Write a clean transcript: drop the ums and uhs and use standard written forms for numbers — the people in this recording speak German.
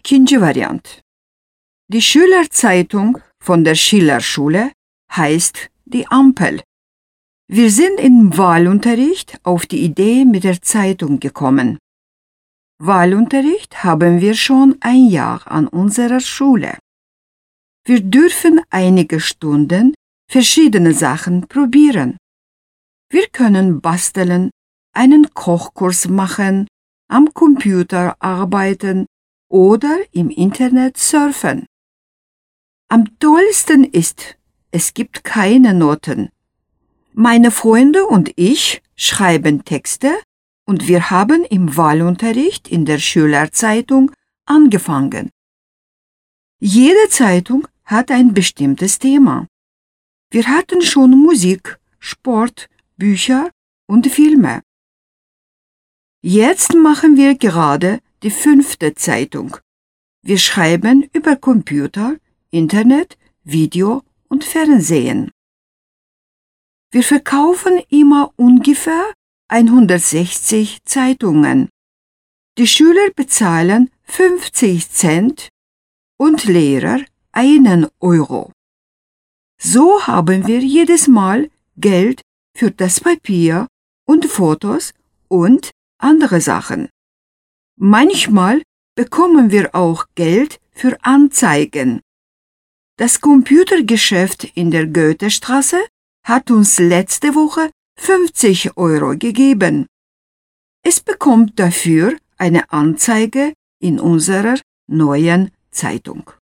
İkinci Variant. Die Schülerzeitung von der Schillerschule heißt Die Ampel. Wir sind im Wahlunterricht auf die Idee mit der Zeitung gekommen. Wahlunterricht haben wir schon ein Jahr an unserer Schule. Wir dürfen einige Stunden verschiedene Sachen probieren. Wir können basteln, einen Kochkurs machen, am Computer arbeiten oder im Internet surfen. Am tollsten ist, es gibt keine Noten. Meine Freunde und ich schreiben Texte und wir haben im Wahlunterricht in der Schülerzeitung angefangen. Jede Zeitung hat ein bestimmtes Thema. Wir hatten schon Musik, Sport, Bücher und Filme. Jetzt machen wir gerade die 5. Zeitung. Wir schreiben über Computer, Internet, Video und Fernsehen. Wir verkaufen immer ungefähr 160 Zeitungen. Die Schüler bezahlen 50 Cent und Lehrer 1 Euro. So haben wir jedes Mal Geld für das Papier und Fotos und andere Sachen. Manchmal bekommen wir auch Geld für Anzeigen. Das Computergeschäft in der Goethestraße hat uns letzte Woche 50 Euro gegeben. Es bekommt dafür eine Anzeige in unserer neuen Zeitung.